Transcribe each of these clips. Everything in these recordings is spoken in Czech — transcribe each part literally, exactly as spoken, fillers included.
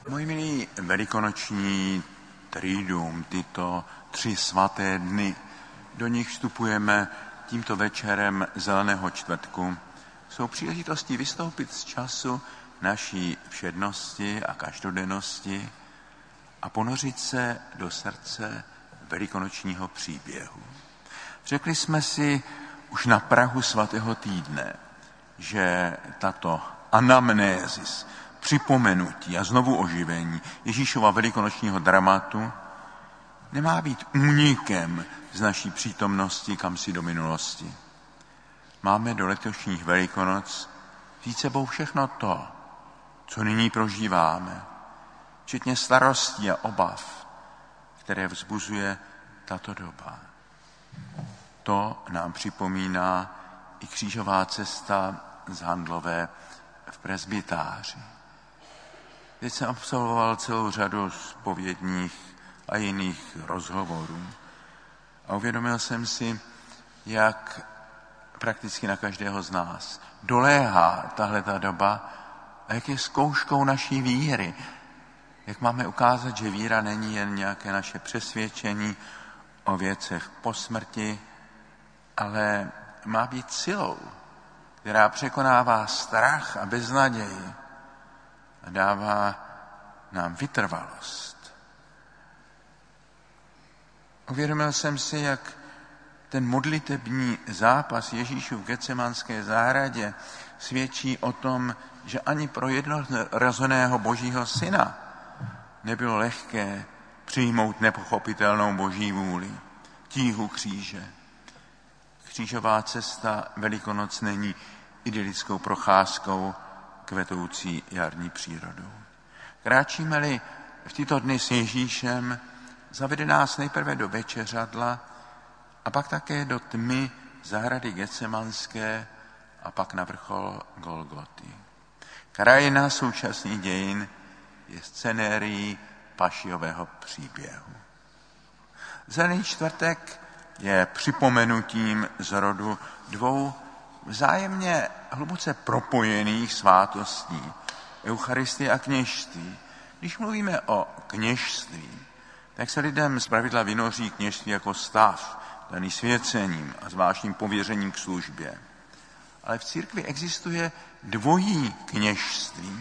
Moji milí, velikonoční triduum, tyto tři svaté dny, do nich vstupujeme tímto večerem Zeleného čtvrtku, jsou příležitosti vystoupit z času naší všednosti a každodennosti a ponořit se do srdce velikonočního příběhu. Řekli jsme si už na prahu svatého týdne, že tato anamnézis, připomenutí a znovu oživení Ježíšova velikonočního dramatu nemá být únikem z naší přítomnosti kamsi do minulosti. Máme do letošních Velikonoc vzít sebou všechno to, co nyní prožíváme, včetně starostí a obav, které vzbuzuje tato doba. To nám připomíná i křížová cesta z Handlové v presbytáři. Teď jsem absolvoval celou řadu zpovědních a jiných rozhovorů a uvědomil jsem si, jak prakticky na každého z nás doléhá tahleta doba a jak je zkouškou naší víry. Jak máme ukázat, že víra není jen nějaké naše přesvědčení o věcech po smrti, ale má být silou, která překonává strach a beznaději a dává nám vytrvalost. Uvědomil jsem si, jak ten modlitební zápas Ježíšův v Getsemanské zahradě svědčí o tom, že ani pro jednorozeného Božího syna nebylo lehké přijmout nepochopitelnou Boží vůli, tíhu kříže. Křížová cesta Velikonoc není idylickou procházkou kvetoucí jarní přírodou. Kráčíme-li v tyto dny s Ježíšem, zavede nás nejprve do večeřadla a pak také do tmy zahrady Getsemanské a pak na vrchol Golgoty. Krajina současných dějin je scenérií Pašiového příběhu. Zelený čtvrtek je připomenutím zrodu dvou vzájemně hluboce propojených svátostí, Eucharistie a kněžství. Když mluvíme o kněžství, tak se lidem zpravidla vynoří kněžství jako stav, daný svěcením a zvláštním pověřením k službě. Ale v církvi existuje dvojí kněžství,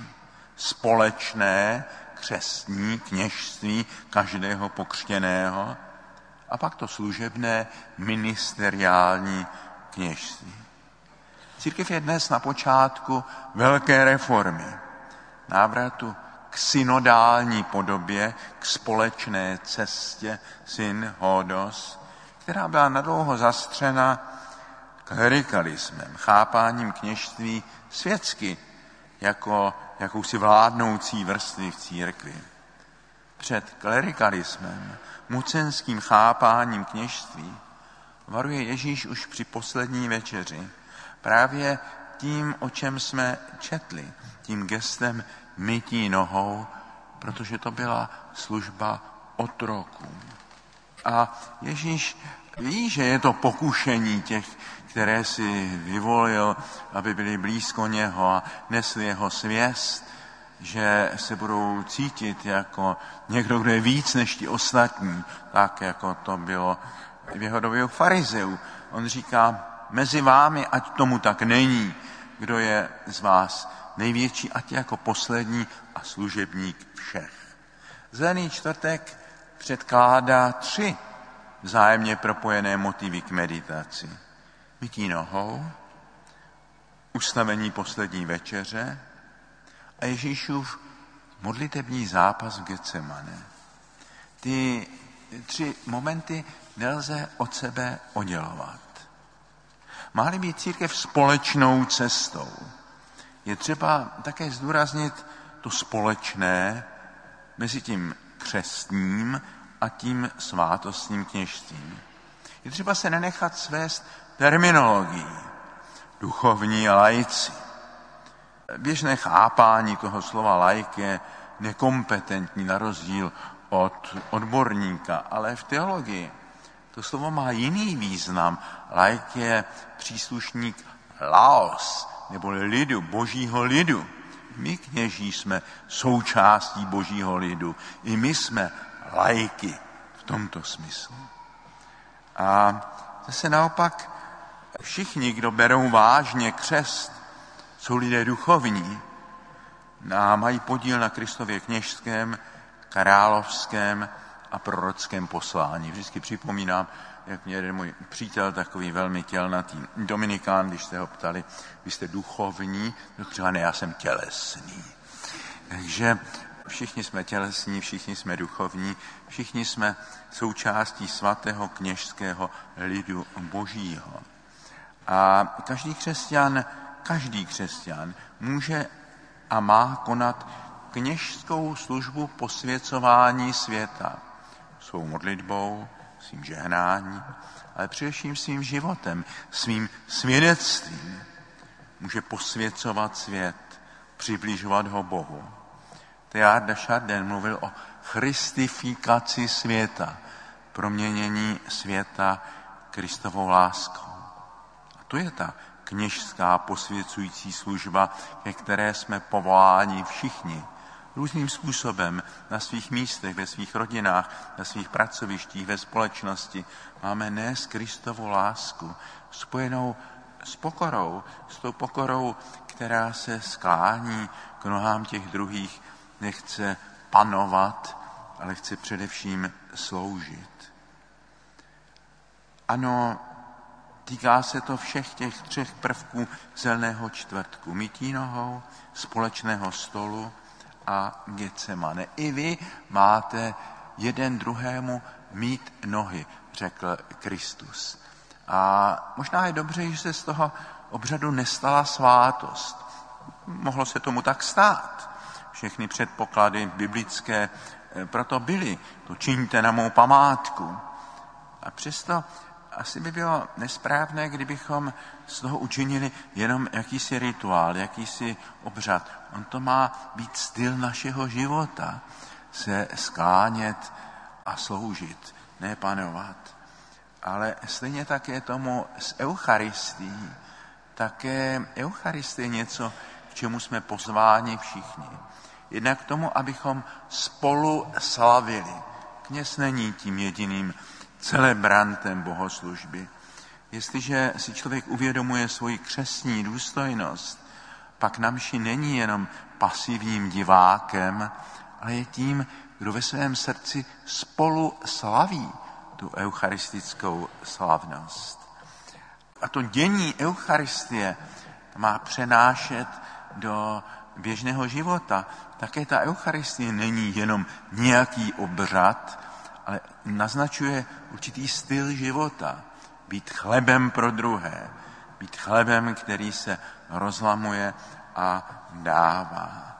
společné křestní kněžství každého pokřtěného a pak to služebné ministeriální kněžství. Církev je dnes na počátku velké reformy, návratu k synodální podobě, k společné cestě syn hodos, která byla nadlouho zastřena klerikalismem, chápáním kněžství světsky jako jakousi vládnoucí vrstvy v církvi. Před klerikalismem, mucenským chápáním kněžství varuje Ježíš už při poslední večeři právě tím, o čem jsme četli, tím gestem mytí nohou, protože to byla služba otrokům. A Ježíš ví, že je to pokušení těch, které si vyvolil, aby byli blízko něho a nesli jeho svěst, že se budou cítit jako někdo, kdo je víc než ti ostatní, tak jako to bylo v jeho době u farizeů. On říká, mezi vámi, ať tomu tak není, kdo je z vás největší, ať je jako poslední a služebník všech. Zelený čtvrtek předkládá tři vzájemně propojené motivy k meditaci. Mytí nohou, ustavení poslední večeře a Ježíšův modlitební zápas v Getsemane. Ty tři momenty nelze od sebe oddělovat. Má-li být církev společnou cestou, je třeba také zdůraznit to společné mezi tím křestním a tím svátostním kněžstvím. Je třeba se nenechat svést terminologií, duchovní a laici. Běžné chápání toho slova laik je nekompetentní na rozdíl od odborníka, ale v teologii to slovo má jiný význam. Laik je příslušník laos, nebo lidu, božího lidu. my kněží jsme součástí božího lidu. I my jsme laiky v tomto smyslu. A zase naopak všichni, kdo berou vážně křest, jsou lidé duchovní a mají podíl na Kristově kněžském, královském a prorockém poslání. Vždycky připomínám, jak mě jeden můj přítel, takový velmi tělnatý Dominikán, když se ho ptali, vy jste duchovní, řekl, ne, já jsem tělesný. Takže všichni jsme tělesní, všichni jsme duchovní, všichni jsme součástí svatého kněžského lidu božího. A každý křesťan, každý křesťan může a má konat kněžskou službu posvěcování světa. Svou modlitbou, svým žehnáním, ale především svým životem, svým svědectvím. Může posvěcovat svět, přibližovat ho Bohu. Teilhard de Chardin mluvil o christifikaci světa, proměnění světa Kristovou láskou. A to je ta kněžská posvěcující služba, ke které jsme povoláni všichni, různým způsobem, na svých místech, ve svých rodinách, na svých pracovištích, ve společnosti. Máme nést Kristovu lásku, spojenou s pokorou, s tou pokorou, která se sklání k nohám těch druhých, nechce panovat, ale chce především sloužit. Ano, týká se to všech těch třech prvků zeleného čtvrtku. Mytí nohou, společného stolu a Getsemane. I vy máte jeden druhému mít nohy, řekl Kristus. A možná je dobře, že se z toho obřadu nestala svátost. Mohlo se tomu tak stát. Všechny předpoklady biblické proto byly. To čiňte na mou památku. A přesto asi by bylo nesprávné, kdybychom z toho učinili jenom jakýsi rituál, jakýsi obřad. On to má být styl našeho života. Se sklánět a sloužit, ne panovat. Ale stejně tak je tomu s Eucharistií. Také Eucharistie je něco, k čemu jsme pozváni všichni. Jednak k tomu, abychom spolu slavili. Kněz není tím jediným celebrantem bohoslužby. Jestliže si člověk uvědomuje svoji křestní důstojnost, pak na mši není jenom pasivním divákem, ale je tím, kdo ve svém srdci spolu slaví tu eucharistickou slavnost. A to dění Eucharistie má přenášet do běžného života. Také ta Eucharistie není jenom nějaký obřad, ale naznačuje určitý styl života. Být chlebem pro druhé. Být chlebem, který se rozlamuje a dává.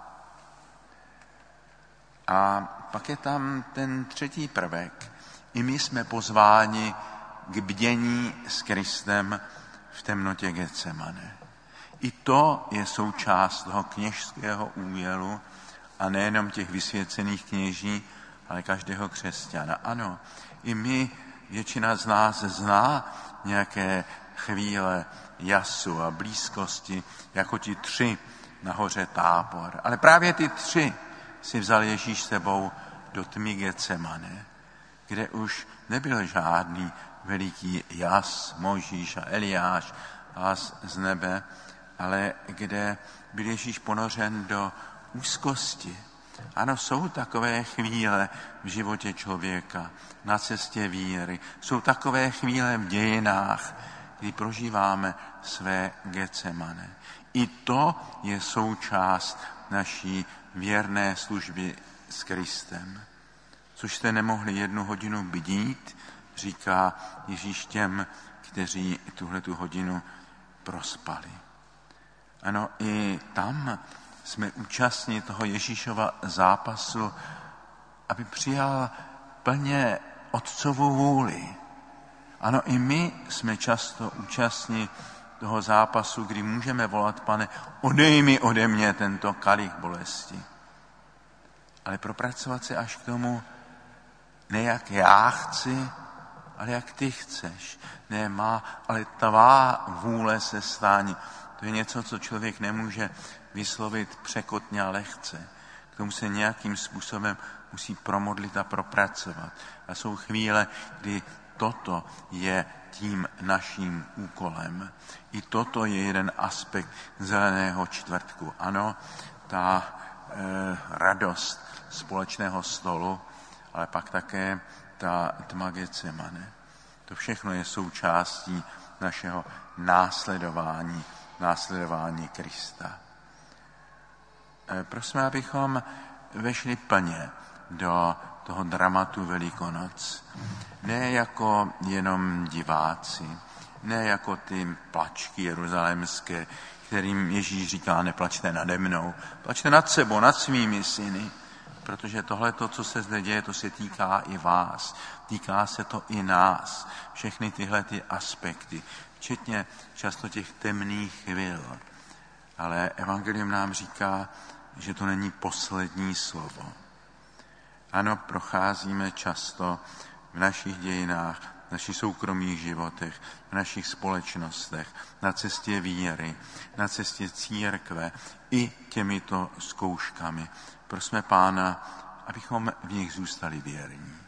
A pak je tam ten třetí prvek. I my jsme pozváni k bdění s Kristem v temnotě Getsemane. I to je součást toho kněžského údělu a nejenom těch vysvěcených kněží, ale každého křesťana. Ano, i my, většina z nás zná nějaké chvíle jasu a blízkosti, jako ti tři na hoře Tábor. Ale právě ty tři si vzal Ježíš sebou do tmy Getsemane, kde už nebyl žádný veliký jas, Mojžíš a Eliáš, hlas z nebe, ale kde byl Ježíš ponořen do úzkosti. Ano, jsou takové chvíle v životě člověka, na cestě víry. Jsou takové chvíle v dějinách, kdy prožíváme své Getsemane. I to je součást naší věrné služby s Kristem. Což jste nemohli jednu hodinu bdít, říká Ježíš těm, kteří tuhletu hodinu prospali. Ano, i tam jsme účastní toho Ježíšova zápasu, aby přijal plně Otcovu vůli. Ano, i my jsme často účastní toho zápasu, kdy můžeme volat, Pane, odej mi ode mě tento kalich bolesti. Ale propracovat se až k tomu, ne jak já chci, ale jak ty chceš. Ne má, ale tvá vůle se stání. To je něco, co člověk nemůže vyslovit překotně a lehce. K tomu se nějakým způsobem musí promodlit a propracovat. A jsou chvíle, kdy toto je tím naším úkolem. I toto je jeden aspekt zeleného čtvrtku. Ano, ta e, radost společného stolu, ale pak také ta tma Getsemane. To všechno je součástí našeho následování, následování Krista. E, prosím, abychom vešli plně do toho dramatu Velikonoc. Ne jako jenom diváci, ne jako ty plačky jeruzalémské, kterým Ježíš říká, neplačte nade mnou, plačte nad sebou, nad svými syny, protože tohle, co se zde děje, to se týká i vás, týká se to i nás, všechny tyhle ty aspekty, včetně často těch temných chvil. Ale evangelium nám říká, že to není poslední slovo. Ano, procházíme často v našich dějinách, v našich soukromých životech, v našich společnostech, na cestě víry, na cestě církve i těmito zkouškami. Prosme Pána, abychom v nich zůstali věrní.